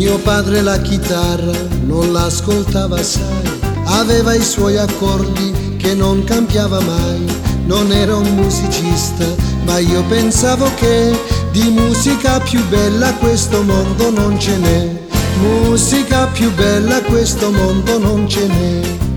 Mio padre la chitarra non l'ascoltava, sai, aveva i suoi accordi che non cambiava mai. Non era un musicista, ma io pensavo che di musica più bella questo mondo non ce n'è. Musica più bella questo mondo non ce n'è.